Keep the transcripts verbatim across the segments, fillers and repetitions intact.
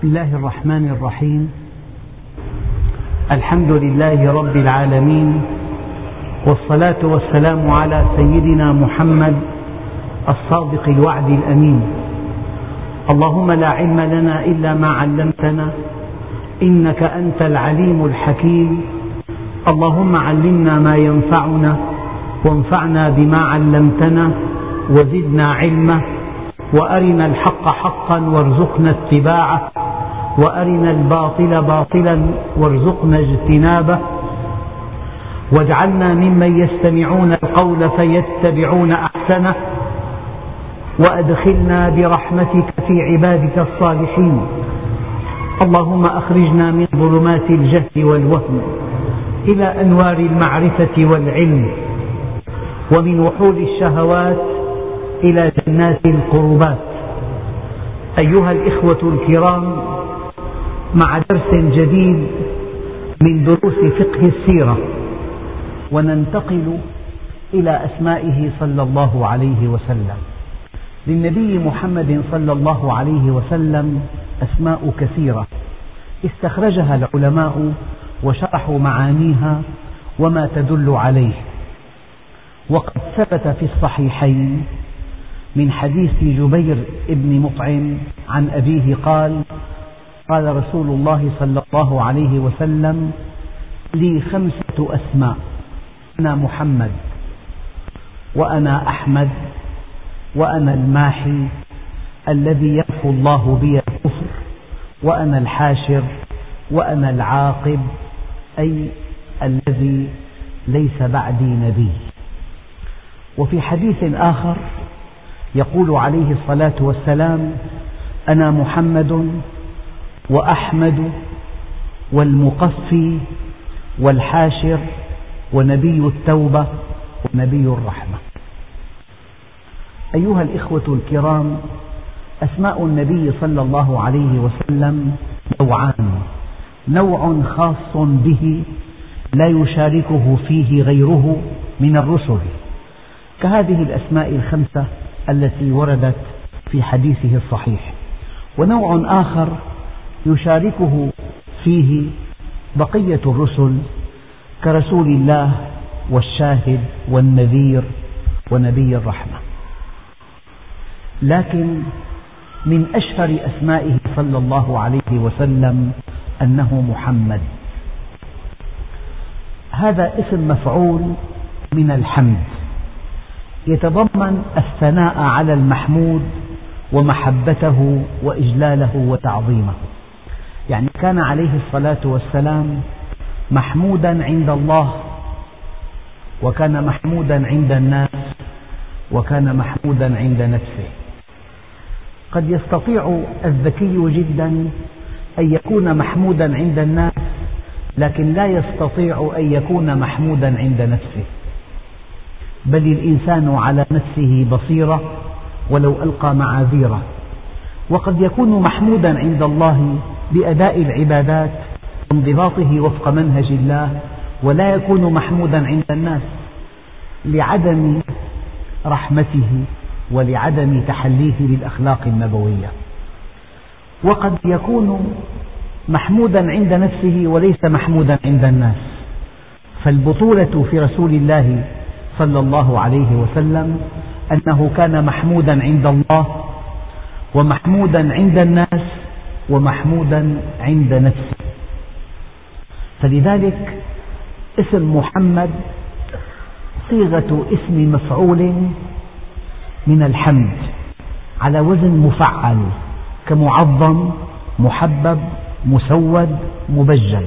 بسم الله الرحمن الرحيم. الحمد لله رب العالمين، والصلاة والسلام على سيدنا محمد الصادق الوعد الأمين. اللهم لا علم لنا إلا ما علمتنا إنك أنت العليم الحكيم. اللهم علمنا ما ينفعنا وانفعنا بما علمتنا وزدنا علما، وأرنا الحق حقا وارزقنا اتباعه، وأرنا الباطل باطلا وارزقنا اجتنابه، واجعلنا ممن يستمعون القول فيتبعون أحسنه، وأدخلنا برحمتك في عبادك الصالحين. اللهم أخرجنا من ظلمات الجهل والوهم إلى أنوار المعرفة والعلم، ومن وحول الشهوات إلى جنات القربات. أيها الإخوة الكرام، مع درس جديد من دروس فقه السيرة، وننتقل إلى أسمائه صلى الله عليه وسلم. للنبي محمد صلى الله عليه وسلم أسماء كثيرة استخرجها العلماء وشرحوا معانيها وما تدل عليه. وقد ثبت في الصحيحين من حديث جبير بن مطعم عن أبيه قال: قال رسول الله صلى الله عليه وسلم: لي خمسة أسماء، أنا محمد، وأنا أحمد، وأنا الماحي الذي يمحو الله بي الكفر، وأنا الحاشر، وأنا العاقب، أي الذي ليس بعدي نبي. وفي حديث آخر يقول عليه الصلاة والسلام: أنا محمد وأحمد والمقفي والحاشر ونبي التوبة ونبي الرحمة. أيها الإخوة الكرام، أسماء النبي صلى الله عليه وسلم نوعان: نوع خاص به لا يشاركه فيه غيره من الرسل، كهذه الأسماء الخمسة التي وردت في حديثه الصحيح، ونوع آخر يشاركه فيه بقية الرسل كرسول الله والشاهد والنذير ونبي الرحمة. لكن من أشهر أسمائه صلى الله عليه وسلم أنه محمد. هذا اسم مفعول من الحمد، يتضمن الثناء على المحمود ومحبته وإجلاله وتعظيمه. يعني كان عليه الصلاة والسلام محمودا عند الله، وكان محمودا عند الناس، وكان محمودا عند نفسه. قد يستطيع الذكي جدا أن يكون محمودا عند الناس، لكن لا يستطيع أن يكون محمودا عند نفسه، بل الإنسان على نفسه بصيرة ولو ألقى معاذيره. وقد يكون محمودا عند الله بأداء العبادات وانضباطه وفق منهج الله، ولا يكون محمودا عند الناس لعدم رحمته ولعدم تحليه بالأخلاق النبوية. وقد يكون محمودا عند نفسه وليس محمودا عند الناس. فالبطولة في رسول الله صلى الله عليه وسلم أنه كان محمودا عند الله، ومحمودا عند الناس، ومحمودا عند نفسه. فلذلك اسم محمد صيغة اسم مفعول من الحمد على وزن مفعل، كمعظم، محبب، مسود، مبجل.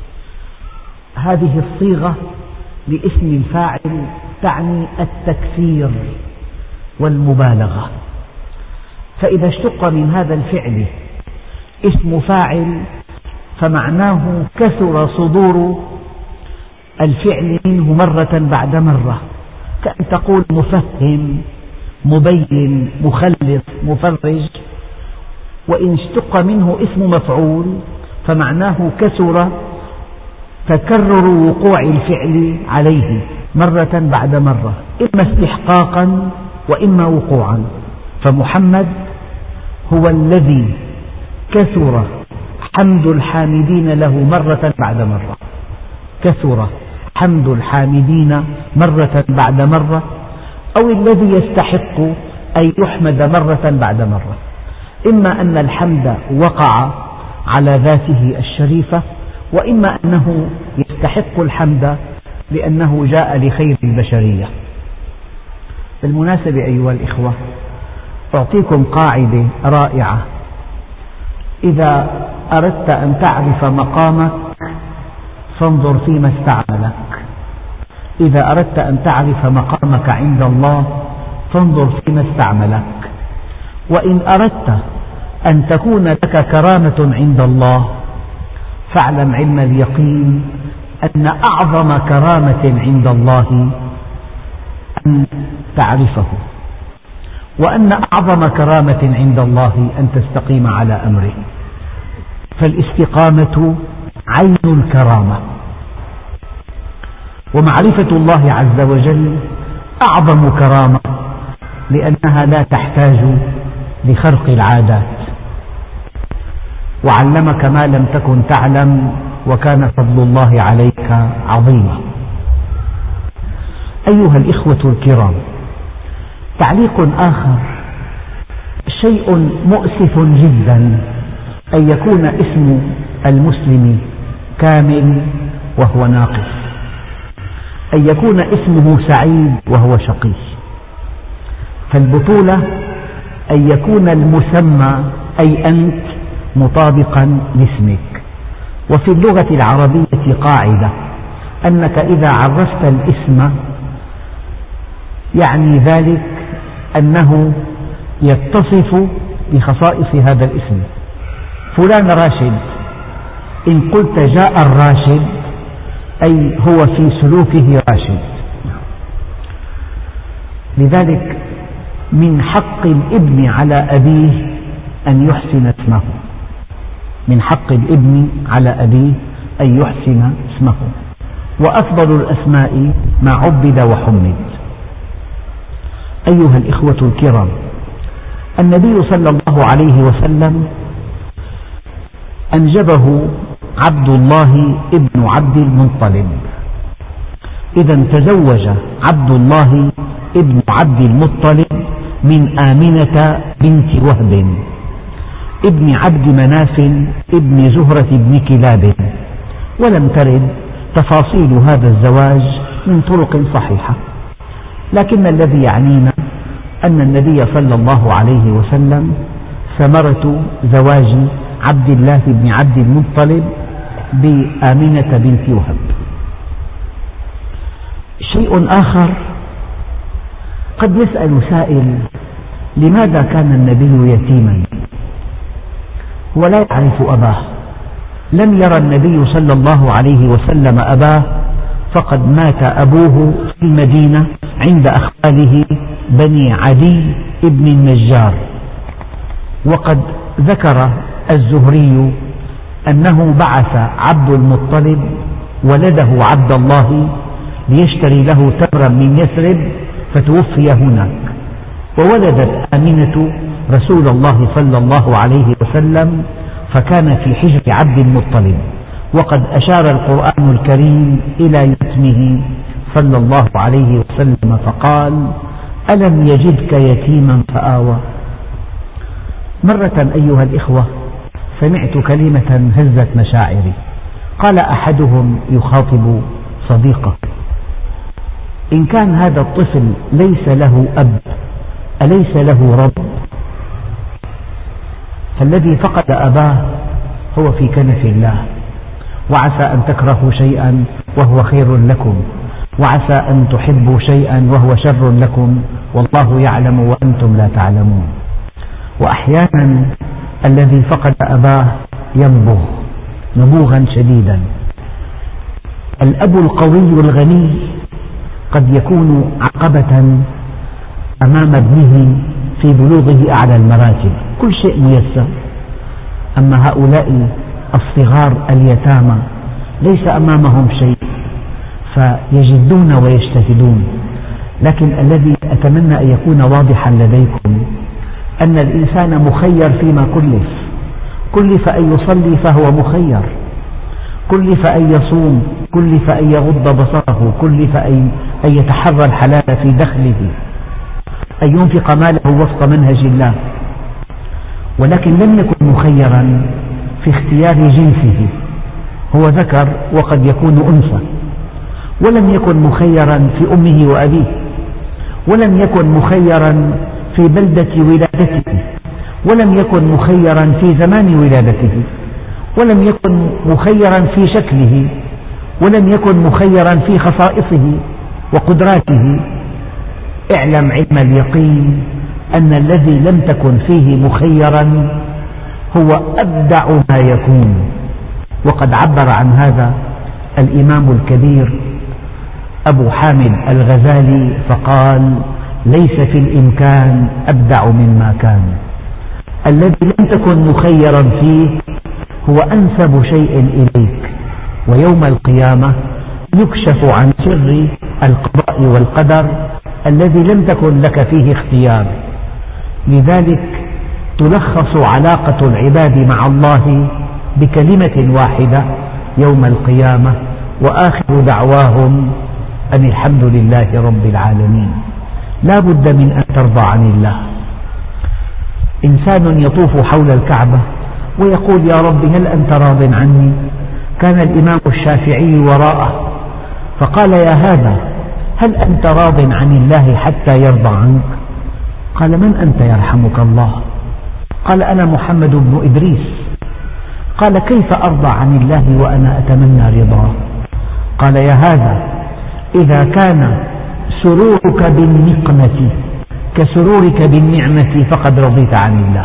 هذه الصيغة لاسم الفاعل تعني التكثير والمبالغة. فإذا اشتق من هذا الفعل اسم فاعل فمعناه كثر صدور الفعل منه مرة بعد مرة، كأن تقول مفهم، مبين، مخلص، مفرج. وإن اشتق منه اسم مفعول فمعناه كثر تكرر وقوع الفعل عليه مرة بعد مرة، إما استحقاقا وإما وقوعا. فمحمد هو الذي كثر حمد الحامدين له مرة بعد مرة، كثر حمد الحامدين مرة بعد مرة، أو الذي يستحق أن يحمد مرة بعد مرة. إما أن الحمد وقع على ذاته الشريفة، وإما أنه يستحق الحمد لأنه جاء لخير البشرية. بالمناسبة أيها الإخوة، أعطيكم قاعدة رائعة: إذا أردت أن تعرف مقامك فانظر فيما استعملك، إذا أردت أن تعرف مقامك عند الله فانظر فيما استعملك. وإن أردت أن تكون لك كرامة عند الله فاعلم علم اليقين أن أعظم كرامة عند الله أن تعرفه، وأن أعظم كرامة عند الله أن تستقيم على أمره. فالاستقامة عين الكرامة، ومعرفة الله عز وجل أعظم كرامة، لأنها لا تحتاج لخرق العادات. وعلمك ما لم تكن تعلم وكان فضل الله عليك عظيما. أيها الإخوة الكرام، تعليق آخر: شيء مؤسف جدا أن يكون اسم المسلم كامل وهو ناقص، أن يكون اسمه سعيد وهو شقي. فالبطولة أن يكون المسمى أي أنت مطابقا لاسمك. وفي اللغة العربية قاعدة أنك إذا عرفت الاسم يعني ذلك أنه يتصف بخصائص هذا الاسم. فلان راشد، إن قلت جاء الراشد أي هو في سلوكه راشد. لذلك من حق الابن على أبيه أن يحسن اسمه، من حق الابن على أبيه أن يحسن اسمه. وأفضل الأسماء ما عبد وحمد. أيها الإخوة الكرام، النبي صلى الله عليه وسلم أنجبه عبد الله ابن عبد المطلب. إذا تزوج عبد الله ابن عبد المطلب من آمنة بنت وهب ابن عبد مناف ابن زهرة بن كلاب. ولم ترد تفاصيل هذا الزواج من طرق صحيحة، لكن الذي يعنينا أن النبي صلى الله عليه وسلم ثمرة زواج عبد الله بن عبد المطلب بآمنة بنت وهب. شيء آخر: قد يسأل سائل: لماذا كان النبي يتيما؟ هو لا يعرف أباه، لم يرى النبي صلى الله عليه وسلم أباه، فقد مات أبوه في المدينة عند أخواله بني عدي ابن النجار. وقد ذكر الزهري أنه بعث عبد المطلب ولده عبد الله ليشتري له تمرا من يثرب فتوفي هناك، وولدت آمنة رسول الله صلى الله عليه وسلم فكان في حجر عبد المطلب. وقد أشار القرآن الكريم إلى يتمه صلى الله عليه وسلم فقال: ألم يجدك يتيما فآوى. مرة أيها الإخوة سمعت كلمة هزت مشاعري. قال أحدهم يخاطب صديقه: إن كان هذا الطفل ليس له أب أليس له رب؟ فالذي فقد أباه هو في كنف الله، وعسى أن تكرهوا شيئا وهو خير لكم، وعسى أن تحبوا شيئا وهو شر لكم، والله يعلم وأنتم لا تعلمون. وأحيانا الذي فقد أباه ينبغ نبوغا شديدا. الأب القوي الغني قد يكون عقبة أمام ابنه في بلوغه أعلى المراتب، كل شيء ميسر. أما هؤلاء الصغار اليتامى ليس أمامهم شيء، فيجدون ويجتهدون. لكن الذي أتمنى أن يكون واضحا لديكم أن الإنسان مخير فيما كلف، كلف أن يصلي فهو مخير، كلف أن يصوم، كلف أن يغض بصره، كلف أن يتحرى الحلال في دخله، أن ينفق ماله وفق منهج الله، ولكن لم يكن مخيرا في اختيار جنسه، هو ذكر وقد يكون أنثى، ولم يكن مخيرا في أمه وأبيه، ولم يكن مخيرا في بلدة ولادته، ولم يكن مخيرا في زمان ولادته، ولم يكن مخيرا في شكله، ولم يكن مخيرا في خصائصه وقدراته. اعلم علم اليقين أن الذي لم تكن فيه مخيرا هو أبدع ما يكون. وقد عبر عن هذا الإمام الكبير أبو حامد الغزالي فقال: ليس في الإمكان أبدع مما كان. الذي لم تكن مخيرا فيه هو أنسب شيء إليك، ويوم القيامة يكشف عن سر القضاء والقدر الذي لم تكن لك فيه اختيار. لذلك تلخص علاقة العباد مع الله بكلمة واحدة يوم القيامة: وآخر دعواهم أن الحمد لله رب العالمين. لا بد من أن ترضى عن الله. إنسان يطوف حول الكعبة ويقول: يا رب هل أنت راض عني؟ كان الإمام الشافعي وراءه فقال: يا هذا هل أنت راض عن الله حتى يرضى عنك؟ قال: من أنت يرحمك الله؟ قال: أنا محمد بن إدريس. قال: كيف أرضى عن الله وأنا أتمنى رضاه؟ قال: يا هذا إذا كان سرورك بالنقمة كسرورك بالنعمة فقد رضيت عن الله.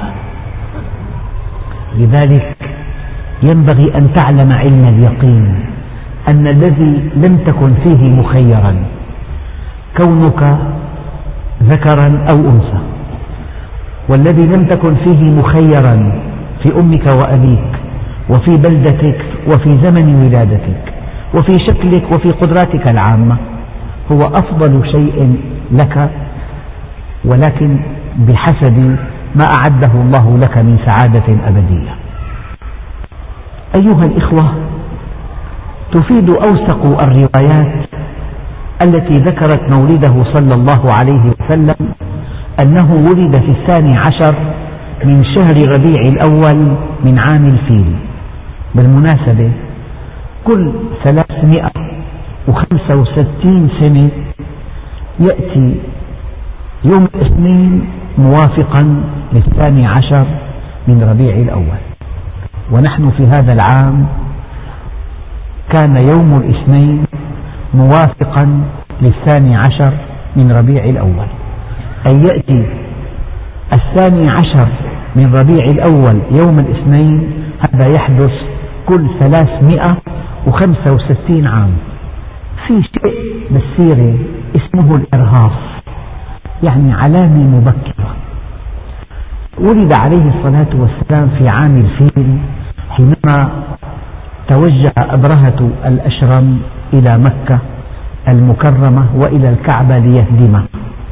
لذلك ينبغي أن تعلم علم اليقين أن الذي لم تكن فيه مخيرا، كونك ذكرا أو أنثى، والذي لم تكن فيه مخيرا في أمك وأبيك وفي بلدتك وفي زمن ولادتك وفي شكلك وفي قدراتك العامة، هو أفضل شيء لك، ولكن بحسب ما أعده الله لك من سعادة أبدية. أيها الإخوة، تفيد أوثق الروايات التي ذكرت مولده صلى الله عليه وسلم أنه ولد في الثاني عشر من شهر ربيع الأول من عام الفيل. بالمناسبة كل ثلاثمائة وخمسة وستين سنة يأتي يوم الاثنين موافقا للثاني عشر من ربيع الأول، ونحن في هذا العام كان يوم الاثنين موافقا للثاني عشر من ربيع الأول، أي يأتي الثاني عشر من ربيع الأول يوم الاثنين. هذا يحدث كل ثلاثمائة وخمسة وستين عام. في شيء بالسيرة اسمه الإرهاص، يعني علامة مبكرة. ولد عليه الصلاة والسلام في عام الفيل حينما توجه أبرهة الأشرم إلى مكة المكرمة وإلى الكعبة ليهدمها.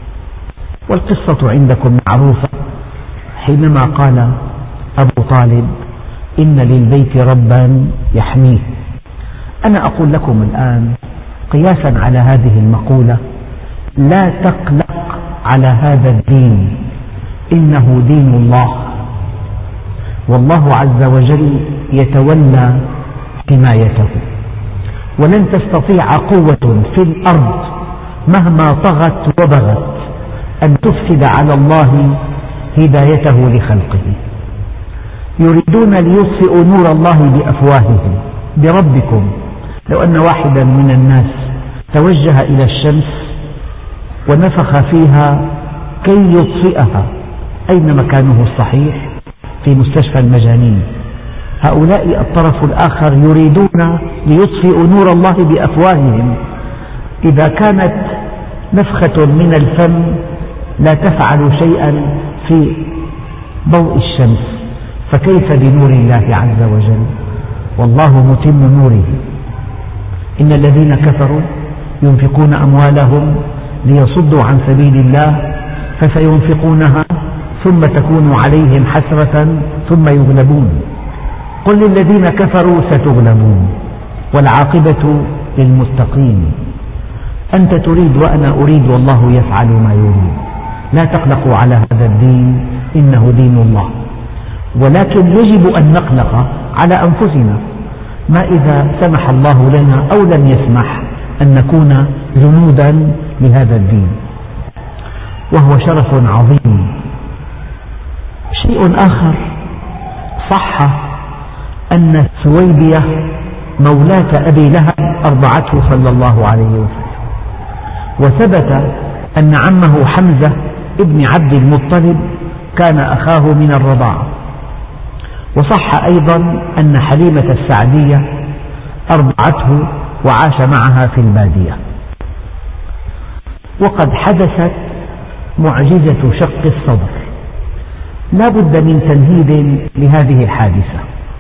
والقصة عندكم معروفة، حينما قال أبو طالب: إن للبيت ربا يحميه. أنا أقول لكم الآن قياسا على هذه المقولة: لا تقلق على هذا الدين، إنه دين الله، والله عز وجل يتولى حمايته، ولن تستطيع قوة في الأرض مهما طغت وبغت أن تفسد على الله هدايته لخلقه. يريدون ليطفئوا نور الله بأفواههم. بربكم لو أن واحدا من الناس توجه إلى الشمس ونفخ فيها كي يطفئها، أين مكانه الصحيح؟ في مستشفى المجانين. هؤلاء الطرف الآخر يريدون ليطفئوا نور الله بأفواههم. إذا كانت نفخة من الفم لا تفعل شيئا في ضوء الشمس، فكيف بنور الله عز وجل؟ والله متم نوره. إن الذين كفروا ينفقون أموالهم ليصدوا عن سبيل الله فسينفقونها ثم تكون عليهم حسرة ثم يغلبون قل للذين كفروا ستغلبون والعاقبة للمتقين. أنت تريد وأنا أريد والله يفعل ما يريد. لا تقلقوا على هذا الدين، إنه دين الله. ولكن يجب أن نقلق على أنفسنا، ما إذا سمح الله لنا أو لم يسمح أن نكون جنودا لهذا الدين، وهو شرف عظيم. شيء آخر، صح أن ثويبية مولاة أبي لهب أرضعته صلى الله عليه وسلم، وثبت أن عمه حمزة ابن عبد المطلب كان أخاه من الرضاعة، وصح أيضا أن حليمة السعدية أرضعته وعاش معها في البادية. وقد حدثت معجزة شق الصدر. لا بد من تمهيد لهذه الحادثة.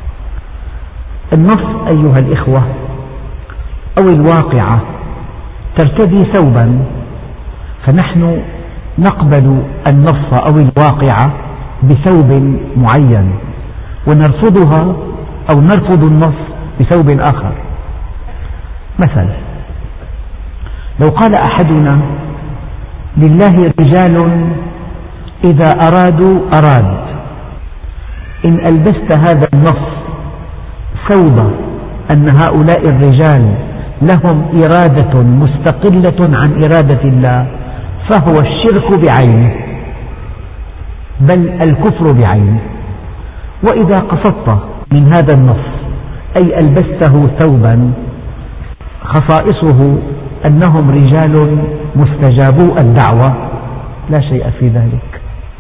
النص أيها الإخوة أو الواقعة ترتدي ثوبا، فنحن نقبل النص أو الواقعة بثوب معين، ونرفضها أو نرفض النص بثوب آخر. مثلا لو قال أحدنا لله رجال إذا أرادوا أراد، إن ألبست هذا النص ثوب أن هؤلاء الرجال لهم إرادة مستقلة عن إرادة الله، فهو الشرك بعينه، بل الكفر بعينه. وإذا قصدت من هذا النص أي ألبسته ثوبا خصائصه أنهم رجال مستجابو الدعوة، لا شيء في ذلك.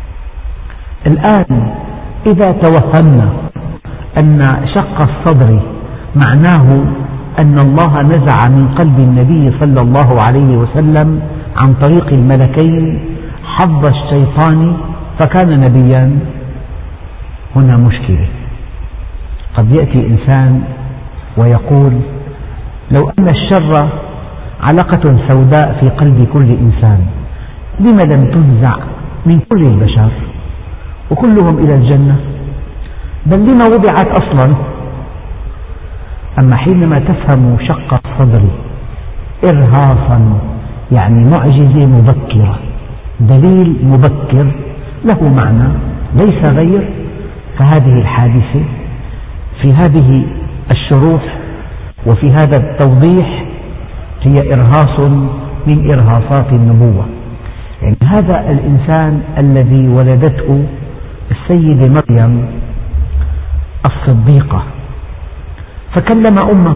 الآن إذا توهمنا أن شق الصدر معناه أن الله نزع من قلب النبي صلى الله عليه وسلم عن طريق الملكين حظ الشيطان فكان نبيا، هنا مشكلة. قد يأتي إنسان ويقول لو أن الشر علقة سوداء في قلب كل إنسان، لم لم تنزع من كل البشر وكلهم إلى الجنة؟ بل لما وضعت أصلا؟ أما حينما تفهم شق الصدر إرهاصا، يعني معجزة مبكرة، دليل مبكر له معنى ليس غير، فهذه الحادثة في هذه الشروح وفي هذا التوضيح هي إرهاص من إرهاصات النبوة. يعني هذا الإنسان الذي ولدته السيدة مريم الصديقة، فكلم أمه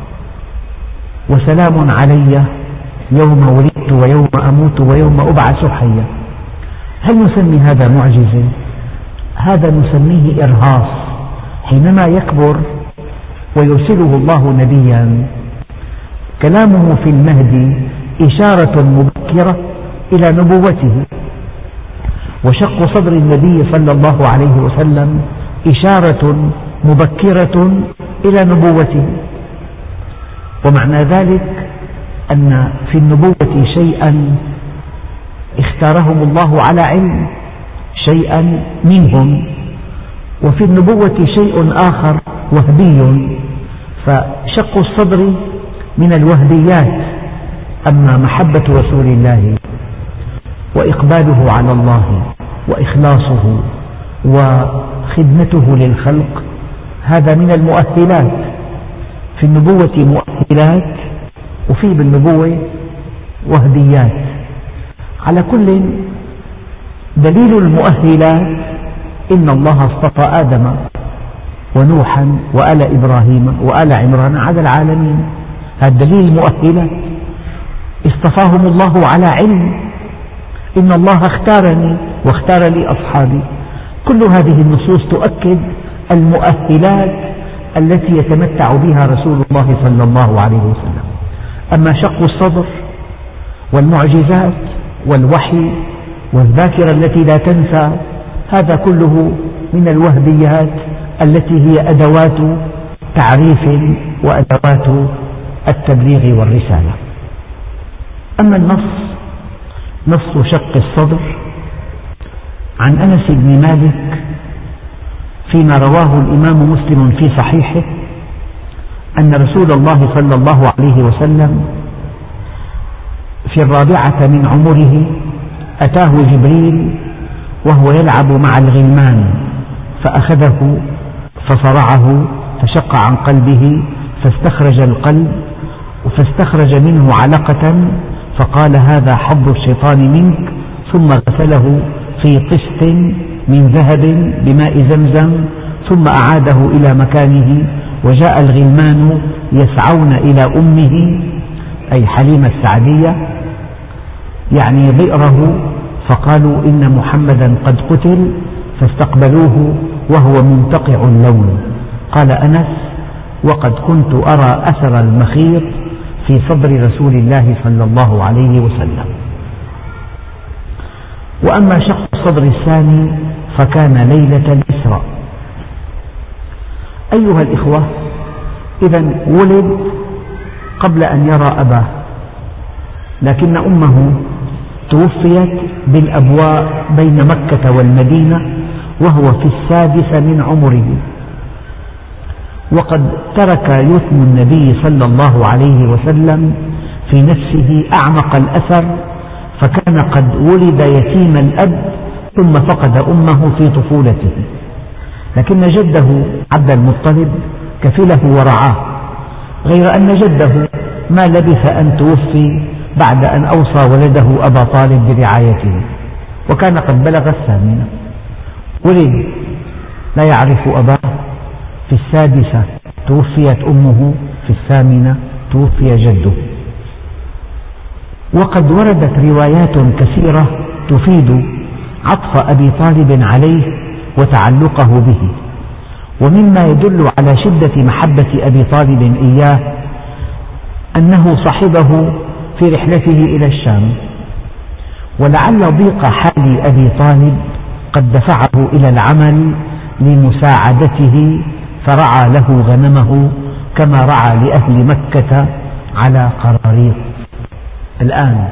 وسلام علي يوم ولدت ويوم أموت ويوم أبعث حيا. هل نسمي هذا معجزة؟ هذا نسميه إرهاص. حينما يكبر ويرسله الله نبيا، كلامه في المهد إشارة مبكرة إلى نبوته، وشق صدر النبي صلى الله عليه وسلم إشارة مبكرة إلى نبوته. ومعنى ذلك أن في النبوة شيئا اختارهم الله على علم، شيئا منهم، وفي النبوة شيء آخر وهبي، فشق الصدر من الوهبيات. أما محبة رسول الله وإقباله على الله وإخلاصه وخدمته للخلق، هذا من المؤهلات. في النبوة مؤهلات وفي بالنبوة وهبيات. على كل دليل المؤهلات إن الله اصطفى آدم ونوحا وآل إبراهيم وآل عمران على العالمين، هذا دليل المؤهلات. اصطفاهم الله على علم، إن الله اختارني واختار لي أصحابي. كل هذه النصوص تؤكد المؤهلات التي يتمتع بها رسول الله صلى الله عليه وسلم. أما شق الصدر والمعجزات والوحي والذاكرة التي لا تنسى، هذا كله من الوهبيات التي هي أدوات تعريف وأدوات التبليغ والرسالة. أما النص، نص شق الصدر عن أنس بن مالك فيما رواه الإمام مسلم في صحيحه أن رسول الله صلى الله عليه وسلم في الرابعة من عمره أتاه جبريل وهو يلعب مع الغلمان فأخذه فصرعه فشق عن قلبه فاستخرج القلب فاستخرج منه علقة فقال هذا حظ الشيطان منك، ثم غسله في طست من ذهب بماء زمزم ثم أعاده إلى مكانه، وجاء الغلمان يسعون إلى أمه أي حليمة السعدية يعني ضئره فقالوا إن محمدا قد قتل، فاستقبلوه وهو منتقع اللون. قال أنس وقد كنت أرى أثر المخيط في صدر رسول الله صلى الله عليه وسلم. وأما شق الصدر الثاني فكان ليلة الإسراء. أيها الإخوة، إذن ولد قبل أن يرى أباه، لكن أمه توفيت بالأبواء بين مكة والمدينة وهو في السادسة من عمره، وقد ترك يتم النبي صلى الله عليه وسلم في نفسه أعمق الأثر، فكان قد ولد يتيم الأب ثم فقد أمه في طفولته، لكن جده عبد المطلب كفله ورعاه، غير أن جده ما لبث أن توفي بعد أن أوصى ولده أبا طالب برعايته، وكان قد بلغ الثامنة. ولد لا يعرف أباه، في السادسة توفيت أمه، في الثامنة توفي جده. وقد وردت روايات كثيرة تفيد عطف أبي طالب عليه وتعلقه به، ومما يدل على شدة محبة أبي طالب إياه أنه صحبه في رحلته إلى الشام، ولعل ضيق حال أبي طالب قد دفعه إلى العمل لمساعدته فرعى له غنمه كما رعى لأهل مكة على قراريط. الآن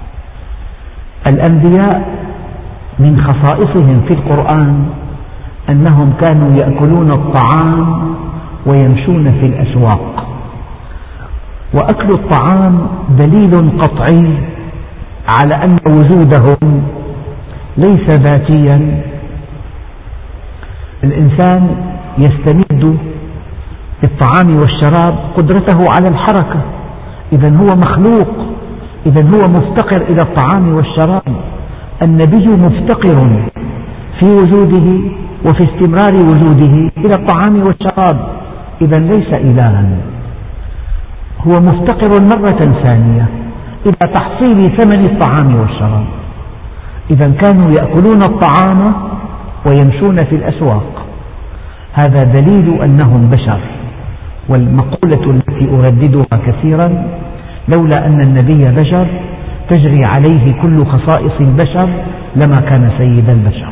الأنبياء من خصائصهم في القرآن أنهم كانوا يأكلون الطعام ويمشون في الأسواق، وأكل الطعام دليل قطعي على أن وجودهم ليس ذاتيا. الإنسان يستمد بالطعام والشراب قدرته على الحركة، إذن هو مخلوق، إذن هو مفتقر إلى الطعام والشراب. النبي مفتقر في وجوده وفي استمرار وجوده إلى الطعام والشراب، إذن ليس إلها، هو مفتقر مرة ثانية إلى تحصيل ثمن الطعام والشراب. إذن كانوا يأكلون الطعام ويمشون في الأسواق، هذا دليل أنهم بشر. والمقولة التي أرددها كثيرا: لولا أن النبي بشر تجري عليه كل خصائص البشر لما كان سيد البشر.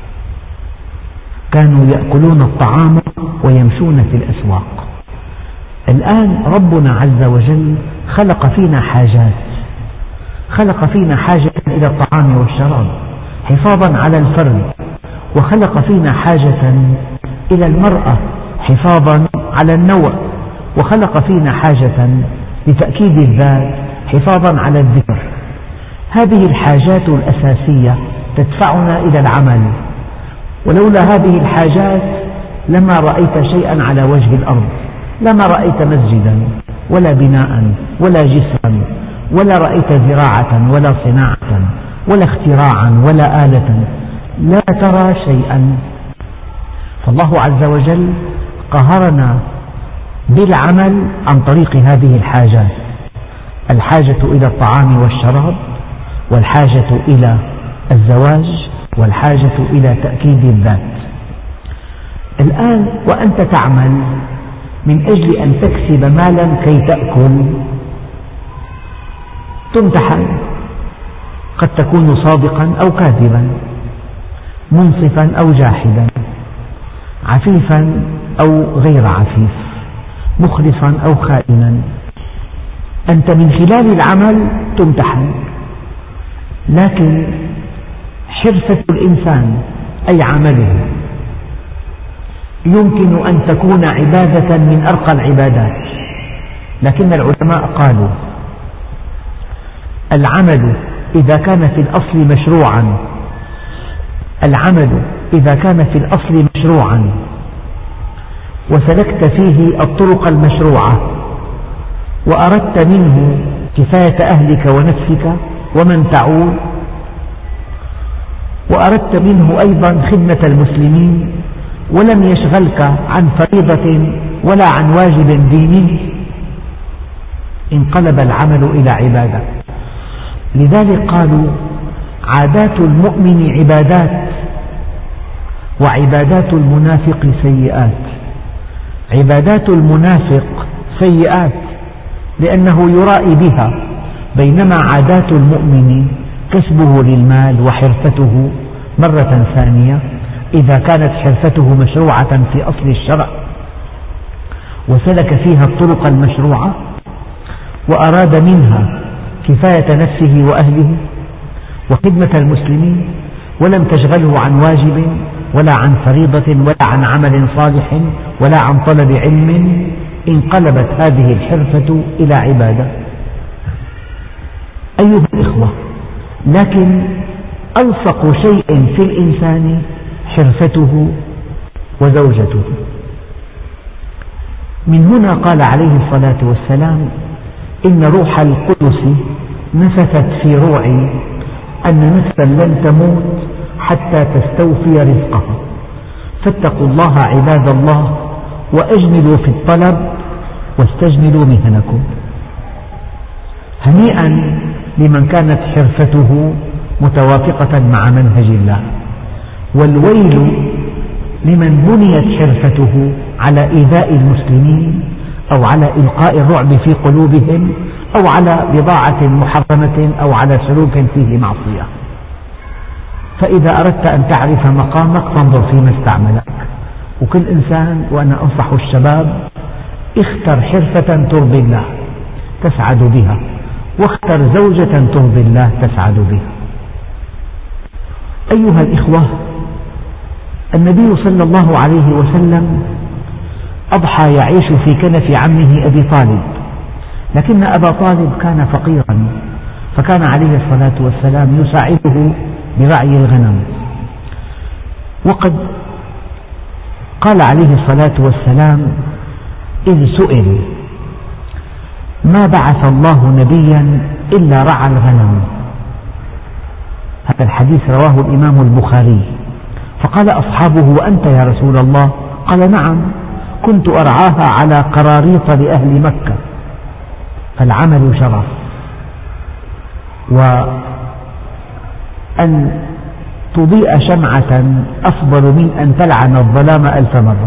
كانوا يأكلون الطعام ويمشون في الأسواق. الآن ربنا عز وجل خلق فينا حاجات، خلق فينا حاجة إلى الطعام والشراب حفاظا على الفرد، وخلق فينا حاجة إلى المرأة حفاظا على النوع، وخلق فينا حاجة لتأكيد الذات حفاظا على الذكر. هذه الحاجات الأساسية تدفعنا إلى العمل، ولولا هذه الحاجات لما رأيت شيئا على وجه الأرض، لما رأيت مسجدا ولا بناء ولا جسرا، ولا رأيت زراعة ولا صناعة ولا اختراعا ولا آلة، لا ترى شيئا. فالله عز وجل قهرنا بالعمل عن طريق هذه الحاجات: الحاجة إلى الطعام والشراب، والحاجة إلى الزواج، والحاجة إلى تأكيد الذات. الآن وأنت تعمل من أجل أن تكسب مالا كي تأكل تمتحن، قد تكون صادقا أو كاذبا، منصفا أو جاحدا، عفيفا أو غير عفيف، مخلصا أو خائنا. أنت من خلال العمل تمتحن، لكن حرفة الإنسان أي عمله يمكن أن تكون عبادة من أرقى العبادات، لكن العلماء قالوا العمل إذا كان في الأصل مشروعا العمل إذا كان في الأصل مشروعا وسلكت فيه الطرق المشروعة وأردت منه كفاية أهلك ونفسك ومن تعول، وأردت منه أيضا خدمة المسلمين، ولم يشغلك عن فريضة ولا عن واجب ديني، انقلب العمل إلى عبادة. لذلك قالوا عادات المؤمن عبادات وعبادات المنافق سيئات. عبادات المنافق سيئات لأنه يرائي بها، بينما عادات المؤمن كسبه للمال وحرفته مرة ثانية إذا كانت حرفته مشروعة في أصل الشرع وسلك فيها الطرق المشروعة وأراد منها كفاية نفسه وأهله وخدمة المسلمين، ولم تشغله عن واجب ولا عن فريضة ولا عن عمل صالح ولا عن طلب علم، انقلبت هذه الحرفة إلى عبادة. أيها الإخوة، لكن ألصق شيء في الإنسان حرفته وزوجته. من هنا قال عليه الصلاة والسلام: إن روح القدس نفثت في روعي أن نفسا لن تموت حتى تستوفي رزقها، فاتقوا الله عباد الله وأجملوا في الطلب واستجملوا مهنكم. هنيئا لمن كانت حرفته متوافقة مع منهج الله، والويل لمن بنيت حرفته على إيذاء المسلمين أو على إلقاء الرعب في قلوبهم أو على بضاعة محرمة أو على سلوك فيه معصية. فإذا أردت أن تعرف مقامك فانظر فيما استعملك. وكل إنسان، وأنا أنصح الشباب، اختر حرفة ترضي الله تسعد بها، واختر زوجة ترضي الله تسعد بها. أيها الإخوة، النبي صلى الله عليه وسلم أضحى يعيش في كنف عمه أبي طالب، لكن أبا طالب كان فقيرا، فكان عليه الصلاة والسلام يساعده برعي الغنم. وقد قال عليه الصلاة والسلام إذ سئل: ما بعث الله نبيا إلا رعى الغنم. هذا الحديث رواه الإمام البخاري. فقال أصحابه: وأنت يا رسول الله؟ قال: نعم، كنت أرعاها على قراريط لأهل مكة. فالعمل شرف، وأن تضيء شمعة أفضل من أن تلعن الظلام ألف مرة.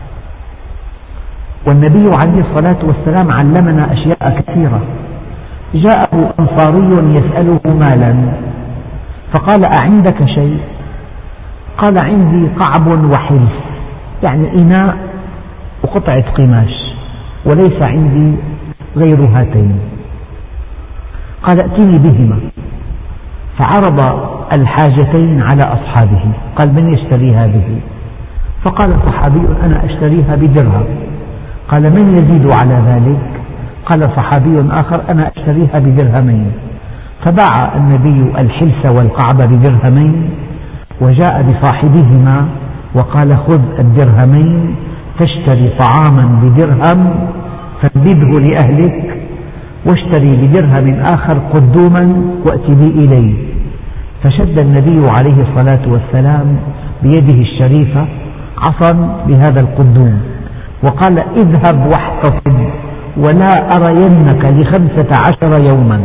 والنبي عليه الصلاة والسلام علمنا أشياء كثيرة. جاءه أنصاري يسأله مالا، فقال: أعندك شيء؟ قال: عندي قعب وحلف، يعني إناء وقطعة قماش، وليس عندي غير هاتين. قال: ائتني بهما. فعرض الحاجتين على أصحابه، قال: من يشتري هذه؟ فقال صحابي: أنا أشتريها بدرهم. قال: من يزيد على ذلك؟ قال صحابي آخر: أنا أشتريها بدرهمين. فباع النبي الحلس والقعب بدرهمين، وجاء بصاحبهما وقال: خذ الدرهمين فاشتري طعاما بدرهم فانبذه لأهلك، واشتري بدرهم آخر قدوما وأت بي إليه. فشد النبي عليه الصلاة والسلام بيده الشريفة عصا بهذا القدوم وقال: اذهب واحتصب ولا أرينك لخمسة عشر يوما.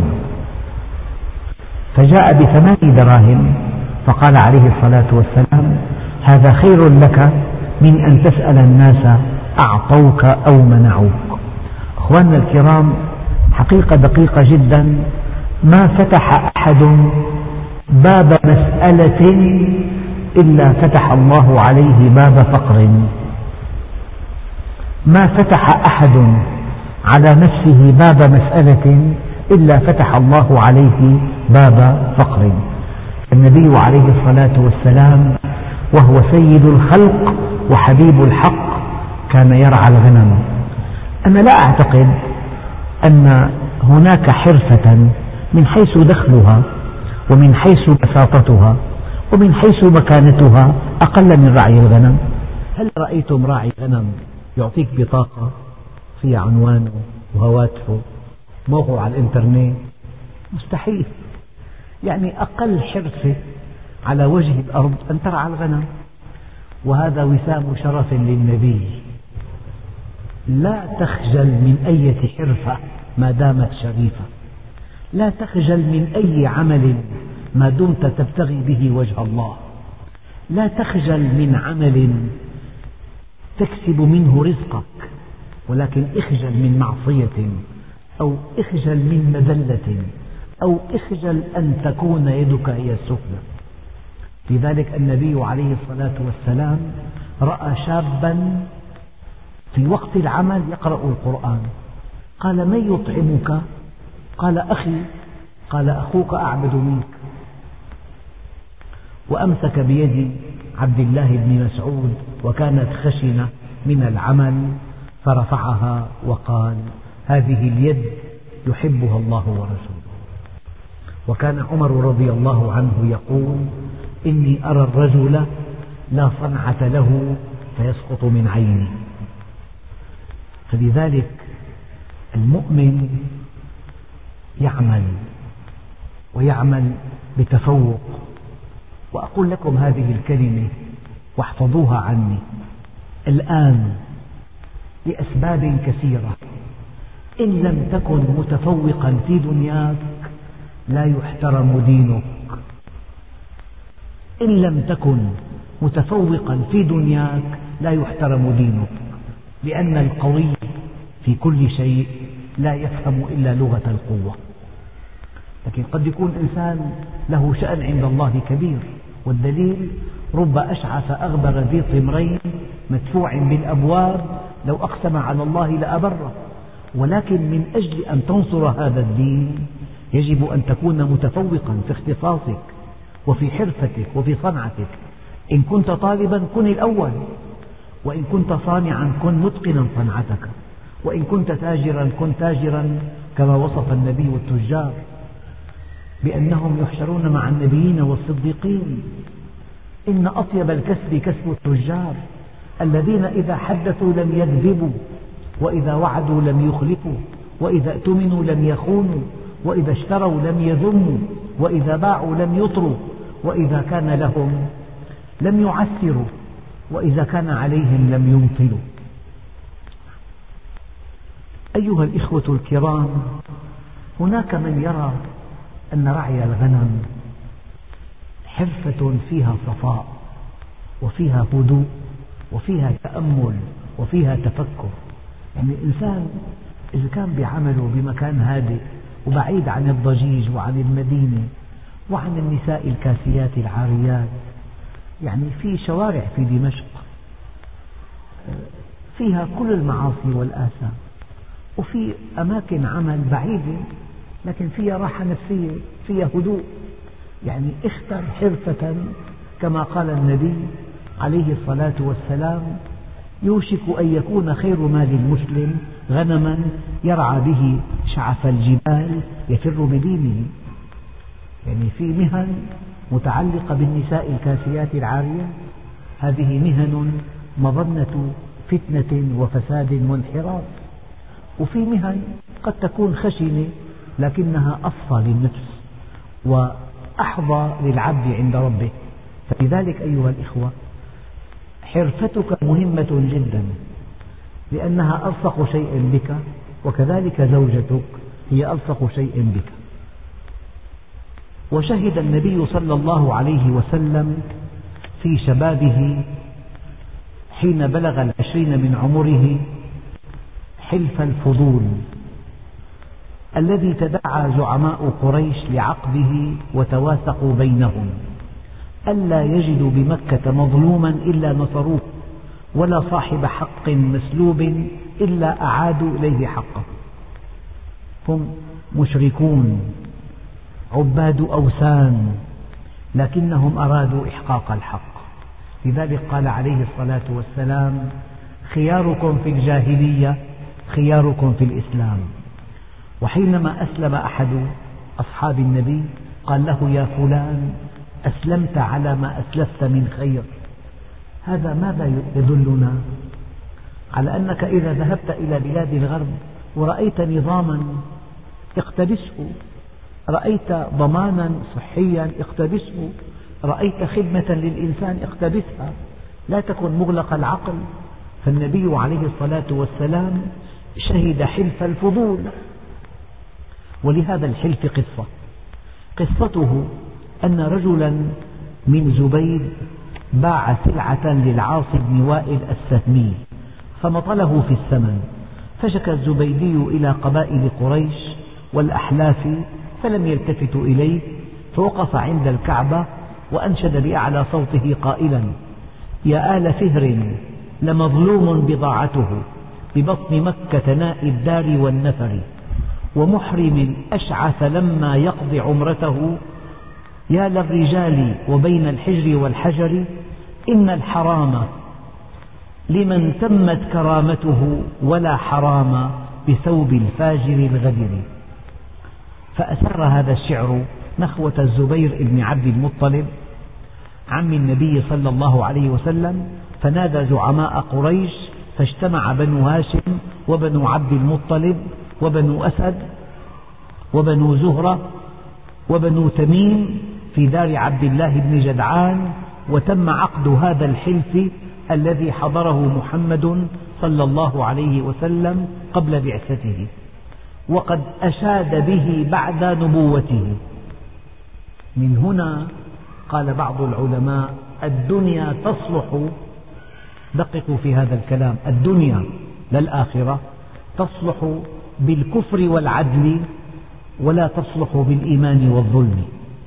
فجاء بثمان دراهم، فقال عليه الصلاة والسلام: هذا خير لك من أن تسأل الناس أعطوك أو منعوك. أخواننا الكرام، حقيقة دقيقة جدا، ما فتح أحد باب مسألة إلا فتح الله عليه باب فقر. ما فتح أحد على نفسه باب مسألة إلا فتح الله عليه باب فقر. النبي عليه الصلاة والسلام وهو سيد الخلق وحبيب الحق كان يرعى الغنم. أنا لا أعتقد أن هناك حرفة من حيث دخلها ومن حيث بساطتها ومن حيث مكانتها أقل من رعي الغنم. هل رأيتم راعي غنم يعطيك بطاقة فيها عنوانه وهواتفه موقعه على الإنترنت؟ مستحيل. يعني أقل حرفة على وجه الأرض أن ترعى الغنم، وهذا وسام شرف للنبي. لا تخجل من أي حرفة ما دامت شريفة، لا تخجل من أي عمل ما دمت تبتغي به وجه الله، لا تخجل من عمل تكسب منه رزقك، ولكن اخجل من معصية أو اخجل من مذلة أو اخجل أن تكون يدك هي السفلى. لذلك النبي عليه الصلاة والسلام رأى شابا في وقت العمل يقرأ القرآن، قال: من يطعمك؟ قال: أخي. قال: أخوك أعبد منك. وأمسك بيد عبد الله بن مسعود وكانت خشنة من العمل فرفعها وقال: هذه اليد يحبها الله ورسوله. وكان عمر رضي الله عنه يقول: إني أرى الرجل لا صنعة له فيسقط من عيني. فلذلك المؤمن يعمل ويعمل بتفوق. وأقول لكم هذه الكلمة واحفظوها عني الآن لأسباب كثيرة: إن لم تكن متفوقا في دنياك لا يحترم دينك. إن لم تكن متفوقا في دنياك لا يحترم دينك، لأن القوي في كل شيء لا يفهم إلا لغة القوة. لكن قد يكون إنسان له شأن عند الله كبير، والدليل: رب أشعث أغبر ذي طمرين مدفوع بالأبواب لو أقسم على الله لأبره. ولكن من أجل أن تنصر هذا الدين يجب أن تكون متفوقا في اختصاصك وفي حرفتك وفي صنعتك. إن كنت طالبا كن الأول، وإن كنت صانعا كن متقنا صنعتك، وإن كنت تاجرا كن تاجرا كما وصف النبي التجار بأنهم يحشرون مع النبيين والصديقين. إن أطيب الكسب كسب التجار الذين إذا حدثوا لم يكذبوا، وإذا وعدوا لم يخلفوا، وإذا اؤتمنوا لم يخونوا، وإذا اشتروا لم يذموا، وإذا باعوا لم يطروا، وإذا كان لهم لم يعسروا، وإذا كان عليهم لم يمطلوا. أيها الإخوة الكرام، هناك من يرى أن رعي الغنم حرفة فيها صفاء وفيها هدوء وفيها تأمل وفيها تفكر. يعني الإنسان إذا كان بعمله بمكان هادئ وبعيد عن الضجيج وعن المدينة وعن النساء الكاسيات العاريات، يعني في شوارع في دمشق فيها كل المعاصي والآثام، وفي أماكن عمل بعيدة لكن فيها راحة نفسية، فيها هدوء. يعني اختر حرفة كما قال النبي عليه الصلاة والسلام: يوشك أن يكون خير مال المسلم غنما يرعى به شعف الجبال يفر بدينه. يعني في مهن متعلقة بالنساء الكاسيات العاريات، هذه مهن مظنة فتنة وفساد وانحراف. وفي مهن قد تكون خشنة لكنها أصفى للنفس وأحظى للعبد عند ربه. فلذلك أيها الإخوة، حرفتك مهمة جدا، لأنها ألصق شيء بك، وكذلك زوجتك هي ألصق شيء بك. وشهد النبي صلى الله عليه وسلم في شبابه حين بلغ العشرين من عمره حلف الفضول الذي تداعى زعماء قريش لعقده وتواثقوا بينهم ألا يجدوا بمكة مظلوما إلا نصروه، ولا صاحب حق مسلوب إلا أعادوا إليه حقه. هم مشركون عباد أوثان لكنهم أرادوا إحقاق الحق، لذلك قال عليه الصلاة والسلام: خياركم في الجاهلية خياركم في الإسلام. وحينما أسلم أحد أصحاب النبي قال له: يا فلان، أسلمت على ما أسلفت من خير. هذا ماذا يدلنا؟ على أنك إذا ذهبت إلى بلاد الغرب ورأيت نظاما اقتبسه، رأيت ضمانا صحيا اقتبسه، رأيت خدمة للإنسان اقتبسها، لا تكن مغلق العقل. فالنبي عليه الصلاة والسلام شهد حلف الفضول، ولهذا الحلف قصة. قصته أن رجلا من زبيد باع سلعة للعاص بن وائل السهمي فمطله في الثمن، فشكى الزبيدي إلى قبائل قريش والأحلاف فلم يلتفتوا إليه، فوقف عند الكعبة وأنشد بأعلى صوته قائلا: يا آل فهر لمظلوم بضاعته ببطن مكة ناء الدار والنفر، ومحرم أشعث لما يقضي عمرته، يا للرجال وبين الحجر والحجر، إن الحرام لمن تمت كرامته ولا حرام بثوب الفاجر الغدر. فأسر هذا الشعر نخوة الزبير بن عبد المطلب عم النبي صلى الله عليه وسلم، فنادى زعماء قريش، فاجتمع بنو هاشم وبنو عبد المطلب وبنو أسد وبنو زهرة وبنو تميم في دار عبد الله بن جدعان، وتم عقد هذا الحلف الذي حضره محمد صلى الله عليه وسلم قبل بعثته، وقد أشاد به بعد نبوته. من هنا قال بعض العلماء: الدنيا تصلح، دققوا في هذا الكلام، الدنيا للآخرة تصلح بالكفر والعدل ولا تصلح بالإيمان والظلم.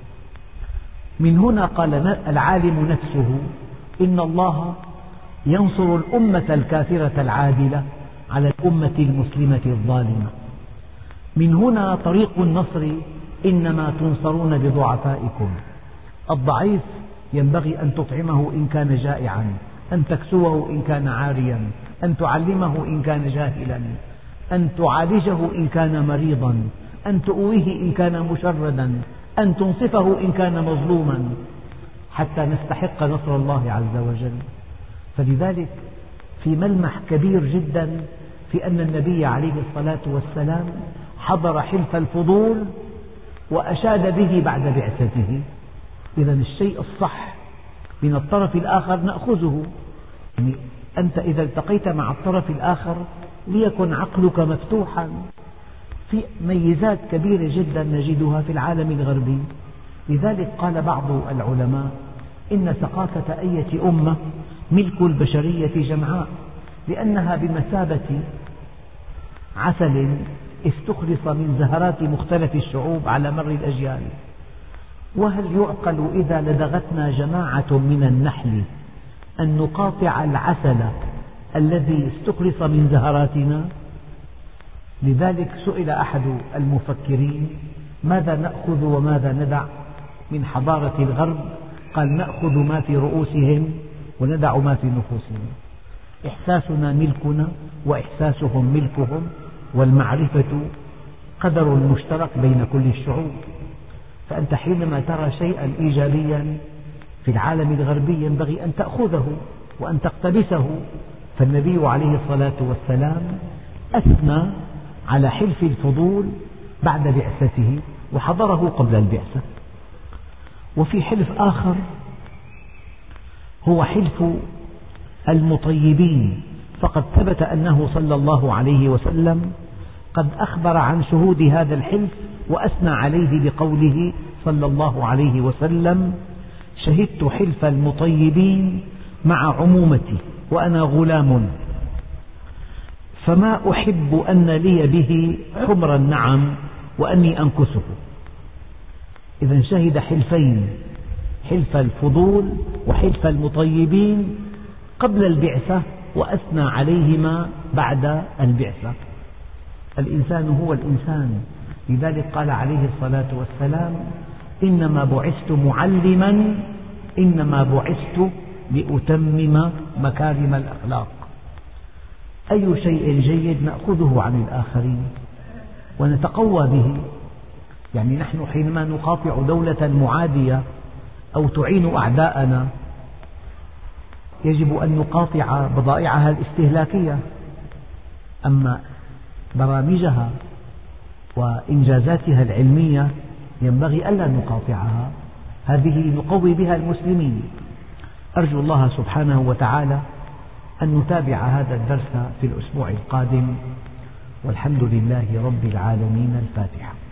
من هنا قال العالم نفسه: إن الله ينصر الأمة الكافرة العادلة على الأمة المسلمة الظالمة. من هنا طريق النصر: إنما تنصرون بضعفائكم. الضعيف ينبغي أن تطعمه إن كان جائعا، أن تكسوه إن كان عاريا، أن تعلمه إن كان جاهلا، أن تعالجه إن كان مريضا، أن تؤويه إن كان مشردا، أن تنصفه إن كان مظلوما، حتى نستحق نصر الله عز وجل. فلذلك في ملمح كبير جدا في أن النبي عليه الصلاة والسلام حضر حلف الفضول وأشاد به بعد بعثته. إذا الشيء الصح من الطرف الآخر نأخذه. يعني أنت إذا التقيت مع الطرف الآخر ليكن عقلك مفتوحا. في ميزات كبيرة جدا نجدها في العالم الغربي. لذلك قال بعض العلماء: إن ثقافة أية أمة ملك البشرية جمعاء، لأنها بمثابة عسل استخلص من زهرات مختلف الشعوب على مر الأجيال. وهل يعقل إذا لدغتنا جماعة من النحل أن نقاطع العسل الذي استخلص من زهراتنا؟ لذلك سئل أحد المفكرين: ماذا نأخذ وماذا ندع من حضارة الغرب؟ قال: نأخذ ما في رؤوسهم وندع ما في نفوسهم. إحساسنا ملكنا وإحساسهم ملكهم، والمعرفة قدر مشترك بين كل الشعوب. فأنت حينما ترى شيئا إيجابيا في العالم الغربي ينبغي أن تأخذه وأن تقتبسه. فالنبي عليه الصلاة والسلام أثنى على حلف الفضول بعد بعثته وحضره قبل البعثة. وفي حلف آخر هو حلف المطيبين، فقد ثبت أنه صلى الله عليه وسلم قد أخبر عن شهود هذا الحلف وأثنى عليه بقوله صلى الله عليه وسلم: شهدت حلف المطيبين مع عمومتي وأنا غلام، فما أحب أن لي به حمر النعم وأني أنكسه. إذا شهد حلفين: حلف الفضول وحلف المطيبين قبل البعثة، وأثنى عليهما بعد البعثة. الإنسان هو الإنسان. لذلك قال عليه الصلاة والسلام: إنما بعثت معلما إنما بعثت لأتمم مكارم الأخلاق. أي شيء جيد نأخذه عن الآخرين ونتقوى به. يعني نحن حينما نقاطع دولة معادية أو تعين أعداءنا يجب أن نقاطع بضائعها الاستهلاكية، أما برامجها وإنجازاتها العلمية ينبغي ألا نقاطعها، هذه نقوي بها المسلمين. أرجو الله سبحانه وتعالى أن نتابع هذا الدرس في الأسبوع القادم، والحمد لله رب العالمين. الفاتحة.